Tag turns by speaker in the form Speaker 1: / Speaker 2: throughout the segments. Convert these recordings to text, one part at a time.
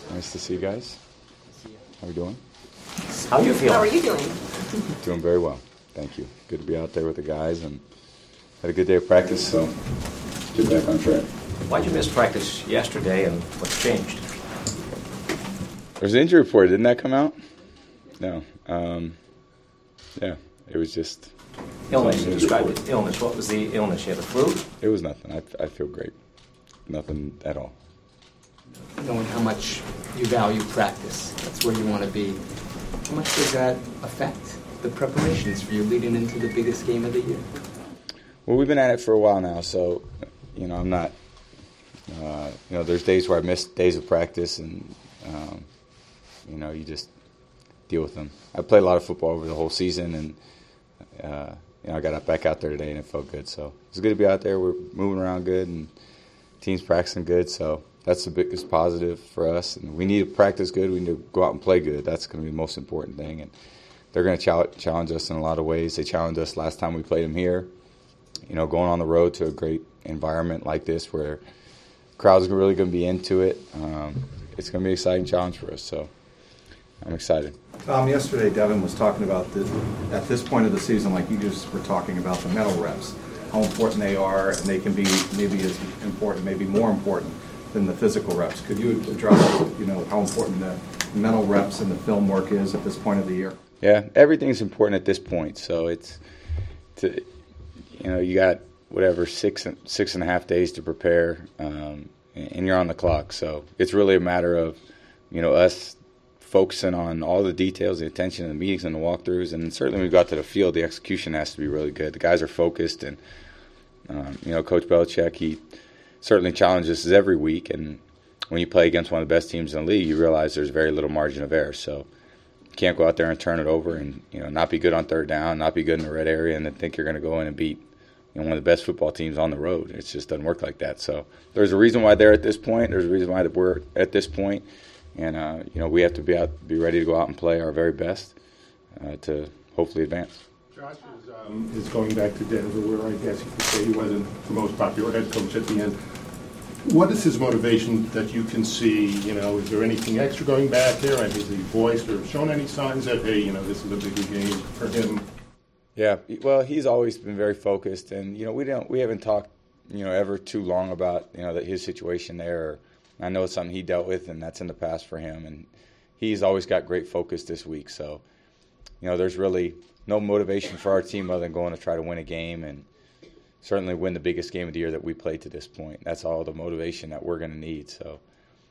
Speaker 1: Nice to see you guys. How are you doing?
Speaker 2: How are you feeling?
Speaker 3: How are you doing?
Speaker 1: Doing very well. Thank you. Good to be out there with the guys and had a good day of practice, so get back on track.
Speaker 2: Why'd you miss practice yesterday and what's changed?
Speaker 1: There's an injury report. Didn't that come out? No. Yeah, it was just...
Speaker 2: Illness. You described it. Illness. What was the illness? You had the flu?
Speaker 1: It was nothing. I feel great. Nothing at all.
Speaker 4: Knowing how much you value practice, that's where you want to be. How much does that affect the preparations for you leading into the biggest game of the year?
Speaker 1: Well, we've been at it for a while now, so, I'm not, there's days where I miss days of practice and, you just deal with them. I played a lot of football over the whole season and, I got back out there today and it felt good. So it's good to be out there. We're moving around good and team's practicing good. So that's the biggest positive for us. And we need to practice good. We need to go out and play good. That's going to be the most important thing. And they're going to challenge us in a lot of ways. They challenged us last time we played them here. Going on the road to a great environment like this where crowds are really going to be into it. It's going to be an exciting challenge for us. So I'm excited.
Speaker 5: Tom, yesterday Devin was talking about at this point of the season, like you just were talking about the mental reps, how important they are, and they can be maybe as important, maybe more important than the physical reps. Could you address, how important the mental reps and the film work is at this point of the year?
Speaker 1: Yeah, everything's important at this point. So you got whatever six and a half days to prepare, and you're on the clock. So it's really a matter of, us focusing on all the details, the attention, the meetings and the walkthroughs, and certainly when we got to the field, the execution has to be really good. The guys are focused, and Coach Belichick, he certainly challenges us every week. And when you play against one of the best teams in the league, you realize there's very little margin of error. So you can't go out there and turn it over, and not be good on third down, not be good in the red area, and then think you're going to go in and beat one of the best football teams on the road. It just doesn't work like that. So there's a reason why they're at this point. There's a reason why we're at this point. And, we have to be ready to go out and play our very best to hopefully advance.
Speaker 6: Josh is going back to Denver, where I guess you could say he wasn't the most popular head coach at the end. What is his motivation that you can see? Is there anything extra going back here? Has he voiced or shown any signs that, hey, this is a bigger game for him?
Speaker 1: Yeah, well, he's always been very focused, and we haven't talked ever too long about his situation there. I know it's something he dealt with, and that's in the past for him. And he's always got great focus this week. So, there's really no motivation for our team other than going to try to win a game and certainly win the biggest game of the year that we played to this point. That's all the motivation that we're going to need. So,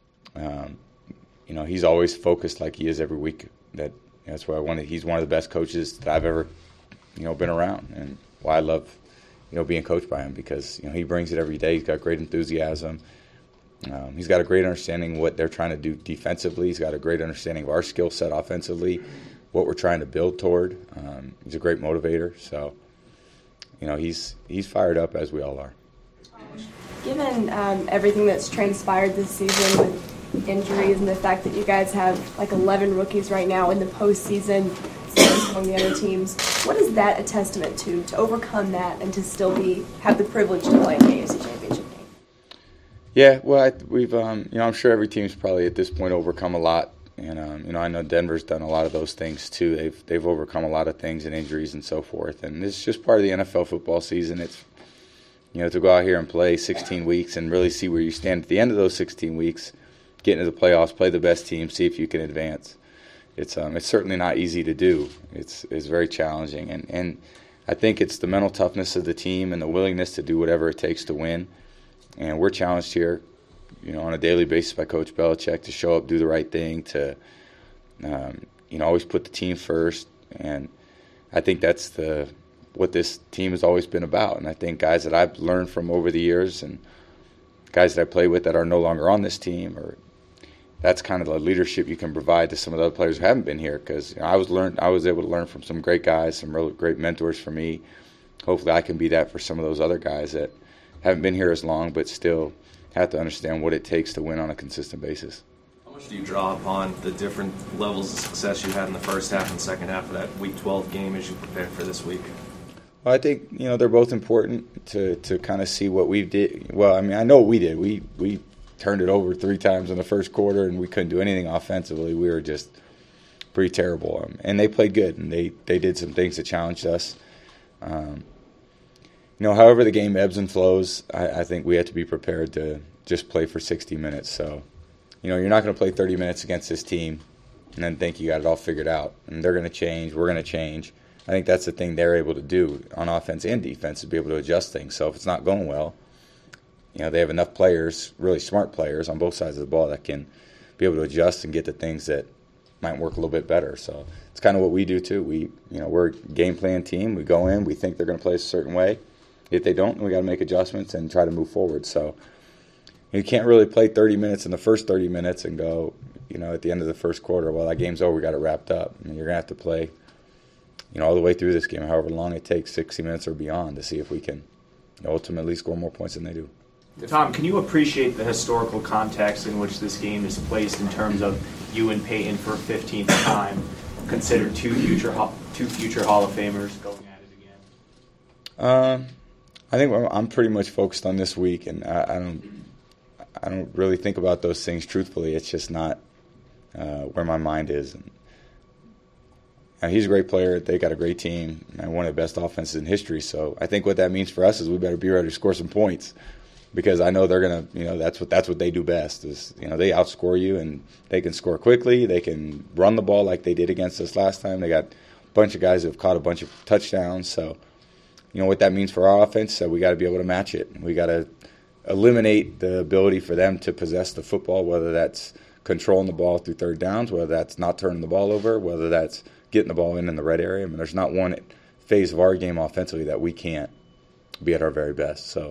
Speaker 1: he's always focused like he is every week. That's why he's one of the best coaches that I've ever, been around, and why I love, being coached by him, because he brings it every day. He's got great enthusiasm. He's got a great understanding of what they're trying to do defensively. He's got a great understanding of our skill set offensively, what we're trying to build toward. He's a great motivator. So, he's fired up, as we all are.
Speaker 3: Given everything that's transpired this season with injuries and the fact that you guys have 11 rookies right now in the postseason among the other teams, what is that a testament to overcome that and to still have the privilege to play in the AFC Championship?
Speaker 1: Yeah, well, we've, I'm sure every team's probably at this point overcome a lot, and I know Denver's done a lot of those things too. They've overcome a lot of things and injuries and so forth, and it's just part of the NFL football season. It's, to go out here and play 16 weeks and really see where you stand at the end of those 16 weeks, get into the playoffs, play the best team, see if you can advance. It's certainly not easy to do. It's very challenging, and I think it's the mental toughness of the team and the willingness to do whatever it takes to win. And we're challenged here, on a daily basis by Coach Belichick to show up, do the right thing, to, always put the team first. And I think that's what this team has always been about. And I think guys that I've learned from over the years and guys that I play with that are no longer on this team, that's kind of the leadership you can provide to some of the other players who haven't been here. Because I was able to learn from some great guys, some really great mentors for me. Hopefully I can be that for some of those other guys that haven't been here as long, but still have to understand what it takes to win on a consistent basis.
Speaker 7: How much do you draw upon the different levels of success you had in the first half and second half of that Week 12 game as you prepare for this week?
Speaker 1: Well, I think, they're both important to kind of see what we did. Well, I know what we did. We turned it over 3 times in the first quarter, and we couldn't do anything offensively. We were just pretty terrible. And they played good, and they did some things that challenged us. However the game ebbs and flows, I think we have to be prepared to just play for 60 minutes. So, you're not going to play 30 minutes against this team and then think you got it all figured out. And they're going to change. We're going to change. I think that's the thing they're able to do on offense and defense, is be able to adjust things. So if it's not going well, they have enough players, really smart players on both sides of the ball that can be able to adjust and get to things that might work a little bit better. So it's kind of what we do too. We're a game plan team. We go in, we think they're going to play a certain way. If they don't, we got to make adjustments and try to move forward. So you can't really play 30 minutes in the first 30 minutes and go, at the end of the first quarter, well, that game's over, we got it wrapped up. You're going to have to play, all the way through this game, however long it takes, 60 minutes or beyond, to see if we can ultimately score more points than they do.
Speaker 8: Tom, can you appreciate the historical context in which this game is placed in terms of you and Peyton for a 15th time, considered two future Hall of Famers going at it again?
Speaker 1: I think I'm pretty much focused on this week, and I don't really think about those things truthfully. It's just not where my mind is. And he's a great player. They got a great team and one of the best offenses in history. So I think what that means for us is we better be ready to score some points, because I know they're gonna. That's what they do best. Is they outscore you, and they can score quickly. They can run the ball like they did against us last time. They got a bunch of guys who have caught a bunch of touchdowns. So what that means for our offense. So we got to be able to match it. We got to eliminate the ability for them to possess the football, whether that's controlling the ball through third downs, whether that's not turning the ball over, whether that's getting the ball in the red area. There's not one phase of our game offensively that we can't be at our very best. So,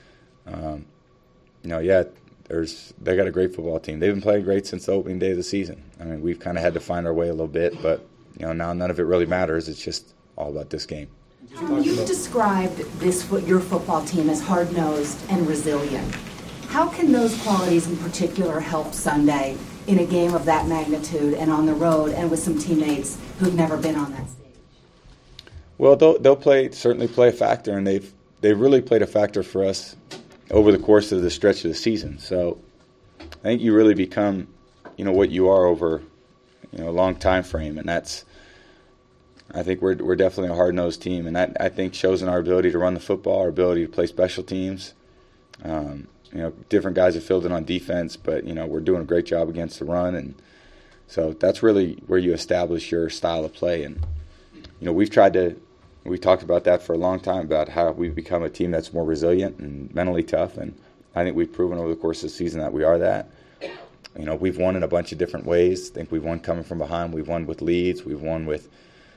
Speaker 1: they got a great football team. They've been playing great since the opening day of the season. We've kind of had to find our way a little bit, but now none of it really matters. It's just all about this game.
Speaker 9: You've described your football team as hard-nosed and resilient. How can those qualities in particular help Sunday in a game of that magnitude and on the road and with some teammates who've never been on that stage?
Speaker 1: Well, they'll certainly play a factor, and they've really played a factor for us over the course of the stretch of the season. So I think you really become, what you are over, a long time frame, and I think we're definitely a hard-nosed team, and that, I think, shows in our ability to run the football, our ability to play special teams. Different guys have filled in on defense, but, we're doing a great job against the run, and so that's really where you establish your style of play. And, we talked about that for a long time, about how we've become a team that's more resilient and mentally tough, and I think we've proven over the course of the season that we are that. We've won in a bunch of different ways. I think we've won coming from behind. We've won with leads. We've won with,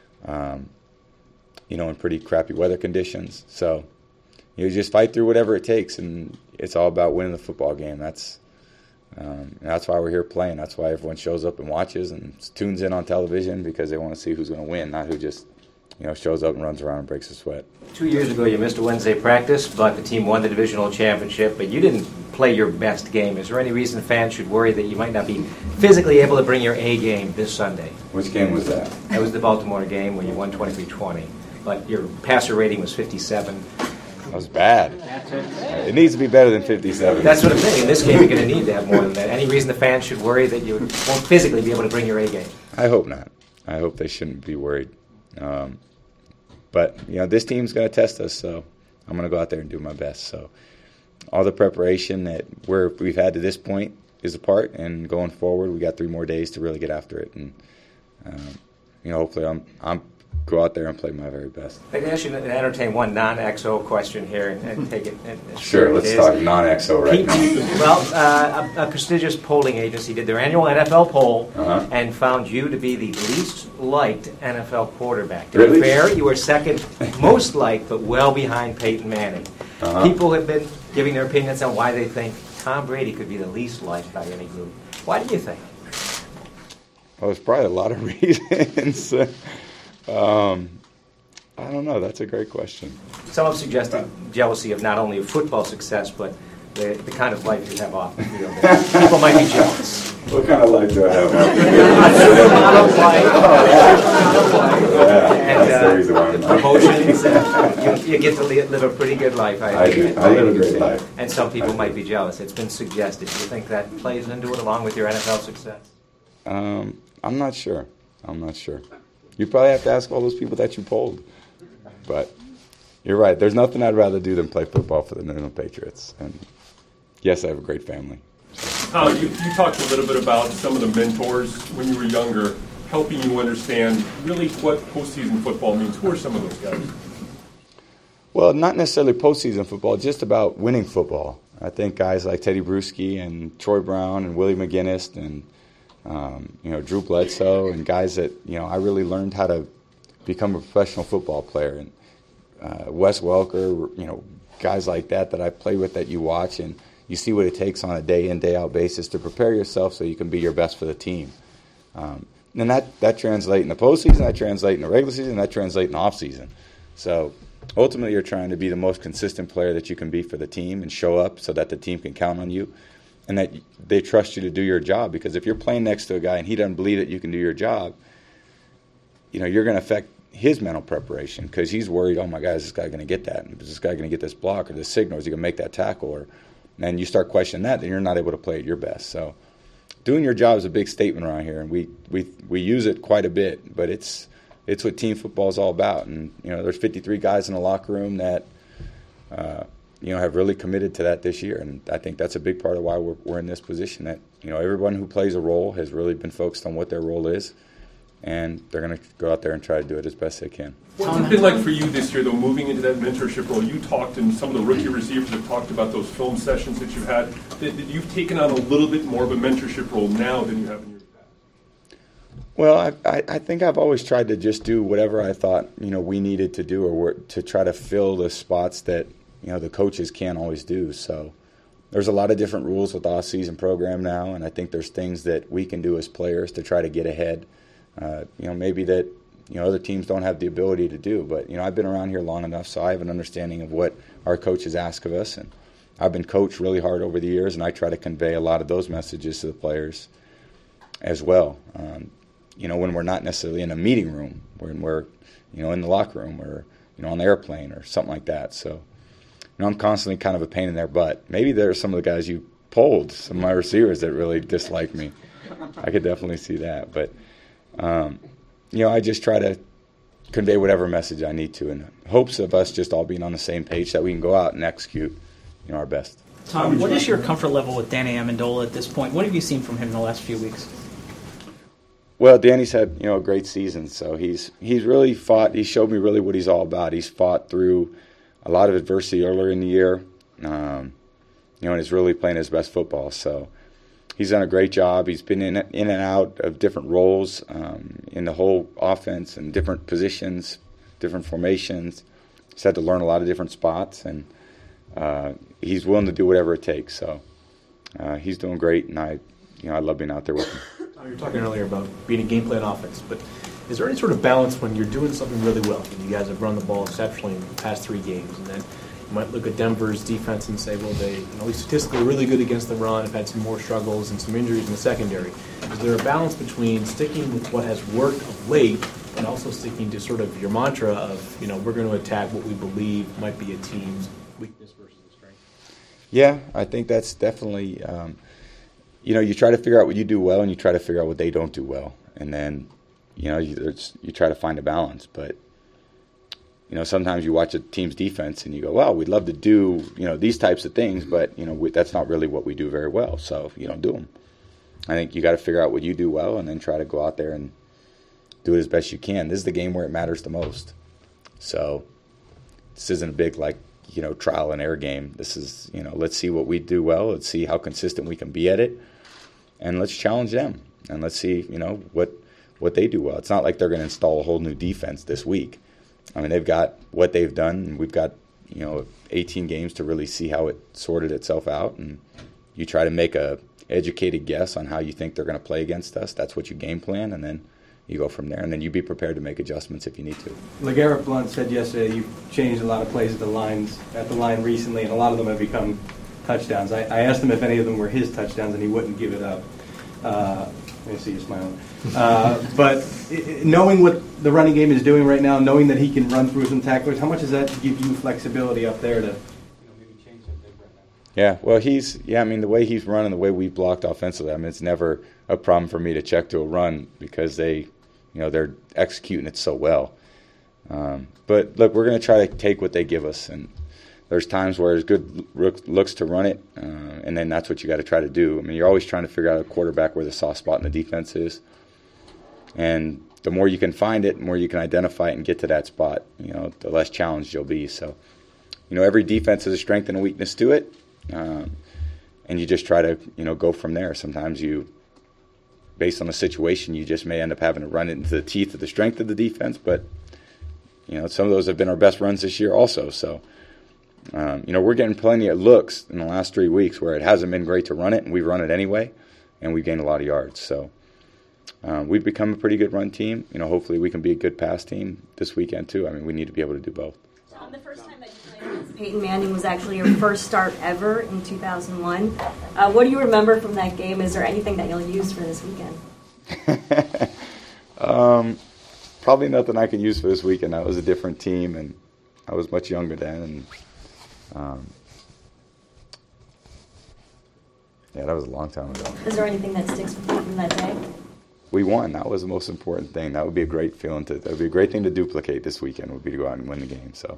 Speaker 1: in pretty crappy weather conditions. So, you just fight through whatever it takes, and it's all about winning the football game. That's why we're here playing. That's why everyone shows up and watches and tunes in on television, because they want to see who's going to win, not who just shows up and runs around and breaks a sweat.
Speaker 2: 2 years ago, you missed a Wednesday practice, but the team won the divisional championship, but you didn't play your best game. Is there any reason fans should worry that you might not be physically able to bring your A game this Sunday?
Speaker 1: Which game was that?
Speaker 2: That was the Baltimore game when you won 23-20, but your passer rating was 57.
Speaker 1: That was bad. It needs to be better than 57.
Speaker 2: That's what I'm saying. In this game, you're going to need to have more than that. Any reason the fans should worry that you won't physically be able to bring your A game?
Speaker 1: I hope not. I hope they shouldn't be worried. But, this team's going to test us, so I'm going to go out there and do my best. So all the preparation that we've had to this point is a part, and going forward, we got 3 more days to really get after it. And, hopefully I'm go out there and play my very best.
Speaker 2: I can ask you to entertain one non-XO question here and take it.
Speaker 1: Sure, let's talk non-XO right now.
Speaker 2: Well, a prestigious polling agency did their annual NFL poll and found you to be the least liked NFL quarterback. To be fair, you were second most liked, but well behind Peyton Manning. People have been giving their opinions on why they think Tom Brady could be the least liked by any group. Why do you think?
Speaker 1: Well, there's probably a lot of reasons. I don't know. That's a great question.
Speaker 2: Some have suggested jealousy of not only your football success, but the kind of life you have off the field. People might be jealous.
Speaker 1: What kind of life do I have?
Speaker 2: A supermodel life.
Speaker 1: That's the reason why
Speaker 2: promotions. You get to live a pretty good life.
Speaker 1: I live a great life.
Speaker 2: And some people might be jealous. It's been suggested. Do you think that plays into it along with your NFL success?
Speaker 1: I'm not sure. You probably have to ask all those people that you polled. But you're right. There's nothing I'd rather do than play football for the New England Patriots. And yes, I have a great family.
Speaker 10: You talked a little bit about some of the mentors when you were younger, helping you understand really what postseason football means. Who are some of those guys?
Speaker 1: Well, not necessarily postseason football, just about winning football. I think guys like Teddy Bruschi and Troy Brown and Willie McGinnis and Drew Bledsoe and guys that I really learned how to become a professional football player. And Wes Welker, guys like that I play with that you watch and you see what it takes on a day in, day out basis to prepare yourself so you can be your best for the team. And that translates in the postseason, that translates in the regular season, that translates in the offseason. So ultimately you're trying to be the most consistent player that you can be for the team and show up so that the team can count on you and that they trust you to do your job. Because if you're playing next to a guy and he doesn't believe that you can do your job, you're going to affect his mental preparation because he's worried, oh my God, is this guy going to get that? Is this guy going to get this block or this signal? Is he going to make that tackle? And you start questioning that, then you're not able to play at your best. So doing your job is a big statement around here, and we use it quite a bit, but it's what team football is all about. And there's 53 guys in the locker room that have really committed to that this year, and I think that's a big part of why we're in this position. That everyone who plays a role has really been focused on what their role is, and they're going to go out there and try to do it as best they can.
Speaker 10: What's it been like for you this year, though, moving into that mentorship role? You talked, and some of the rookie receivers have talked about those film sessions that you had. That you've taken on a little bit more of a mentorship role now than you have in years past.
Speaker 1: Well, I think I've always tried to just do whatever I thought we needed to do, or to try to fill the spots that the coaches can't always do. So there's a lot of different rules with the off-season program now, and I think there's things that we can do as players to try to get ahead. Maybe that other teams don't have the ability to do. But I've been around here long enough, so I have an understanding of what our coaches ask of us, and I've been coached really hard over the years, and I try to convey a lot of those messages to the players as well. When we're not necessarily in a meeting room, when we're in the locker room or on the airplane or something like that. So I'm constantly kind of a pain in their butt. Maybe there are some of the guys you polled, some of my receivers that really dislike me. I could definitely see that, but. I just try to convey whatever message I need to in hopes of us just all being on the same page that we can go out and execute our best.
Speaker 11: Tom, what is your comfort level with Danny Amendola at this point? What have you seen from him in the last few weeks?
Speaker 1: Well, Danny's had a great season, so he's really fought. He showed me really what he's all about. He's fought through a lot of adversity earlier in the year, and is really playing his best football. So he's done a great job. He's been in and out of different roles in the whole offense and different positions, different formations. He's had to learn a lot of different spots, and he's willing to do whatever it takes. So he's doing great, and I love being out there with him.
Speaker 12: You were talking earlier about being a game plan offense, but is there any sort of balance when you're doing something really well? You guys have run the ball exceptionally in the past 3 games, and then you might look at Denver's defense and say, well, they statistically really good against the run, have had some more struggles and some injuries in the secondary. Is there a balance between sticking with what has worked of late and also sticking to sort of your mantra of, we're going to attack what we believe might be a team's weakness versus a strength?
Speaker 1: Yeah, I think that's definitely, you try to figure out what you do well and you try to figure out what they don't do well. And then, you try to find a balance. But, sometimes you watch a team's defense and you go, well, we'd love to do, these types of things, but, that's not really what we do very well. So you don't do them. I think you got to figure out what you do well and then try to go out there and do it as best you can. This is the game where it matters the most. So this isn't a big, trial and error game. This is, let's see what we do well. Let's see how consistent we can be at it. And let's challenge them. And let's see, what they do well. It's not like they're going to install a whole new defense this week. I mean, they've got what they've done, and we've got, 18 games to really see how it sorted itself out. And you try to make a educated guess on how you think they're going to play against us. That's what you game plan, and then you go from there. And then you be prepared to make adjustments if you need to.
Speaker 13: LeGarrette Blount said yesterday you've changed a lot of plays at the line recently, and a lot of them have become touchdowns. I asked him if any of them were his touchdowns, and he wouldn't give it up. I see you smiling. But knowing what the running game is doing right now, knowing that he can run through some tacklers, how much does that give you flexibility up there to maybe change something right now?
Speaker 1: Yeah, well, the way he's running, the way we've blocked offensively, it's never a problem for me to check to a run because they're executing it so well. But look, we're going to try to take what they give us, and there's times where it's good looks to run it, and then that's what you got to try to do. You're always trying to figure out a quarterback where the soft spot in the defense is, and the more you can find it, the more you can identify it and get to that spot, the less challenged you'll be. So, every defense has a strength and a weakness to it, and you just try to, go from there. Sometimes based on the situation, you just may end up having to run it into the teeth of the strength of the defense, but some of those have been our best runs this year also. So, we're getting plenty of looks in the last 3 weeks where it hasn't been great to run it, and we've run it anyway, and we've gained a lot of yards. So we've become a pretty good run team. Hopefully we can be a good pass team this weekend too. We need to be able to do both.
Speaker 14: The first time that you played against Peyton Manning was actually your first start ever in 2001. What do you remember from that game? Is there anything that you'll use for this weekend?
Speaker 1: Probably nothing I can use for this weekend. That was a different team, and I was much younger then, and that was a long time ago.
Speaker 14: Is there anything that sticks with you from that day?
Speaker 1: We won. That was the most important thing. That would be a great feeling. That would be a great thing to duplicate this weekend. Would be to go out and win the game. So,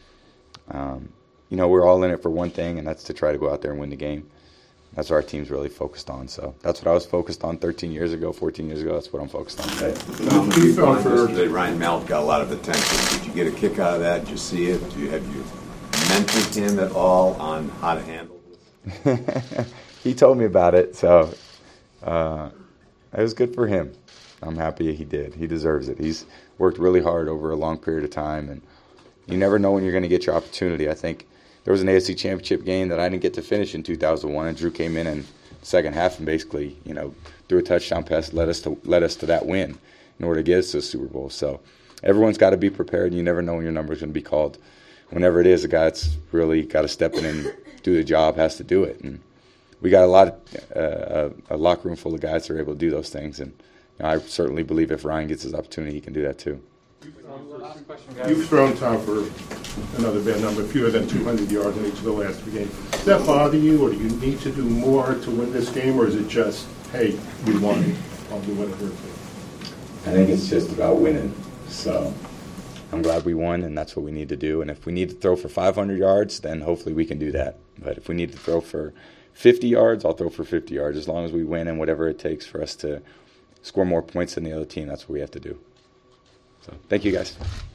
Speaker 1: we're all in it for one thing, and that's to try to go out there and win the game. That's what our team's really focused on. So that's what I was focused on 13 years ago, 14 years ago. That's what I'm focused on today.
Speaker 15: Yesterday, Ryan Malik got a lot of attention. Did you get a kick out of that? Did you see it? Have you mentored him at all on how to handle this?
Speaker 1: He told me about it, so it was good for him. I'm happy he did. He deserves it. He's worked really hard over a long period of time, and you never know when you're going to get your opportunity. I think there was an AFC Championship game that I didn't get to finish in 2001, and Drew came in the second half and basically, threw a touchdown pass, led us to that win in order to get us to the Super Bowl. So everyone's got to be prepared, and you never know when your number is going to be called. Whenever it is, a guy that's really got to step in and do the job has to do it. And we got a locker room full of guys that are able to do those things, and I certainly believe if Ryan gets his opportunity, he can do that too.
Speaker 6: You've thrown, Tom, for another bad number, fewer than 200 yards in each of the last 3 games. Does that bother you, or do you need to do more to win this game, or is it just, hey, we won, I'll do whatever it takes?
Speaker 1: I think it's just about winning. So I'm glad we won, and that's what we need to do. And if we need to throw for 500 yards, then hopefully we can do that. But if we need to throw for 50 yards, I'll throw for 50 yards. As long as we win and whatever it takes for us to score more points than the other team, that's what we have to do. So thank you, guys.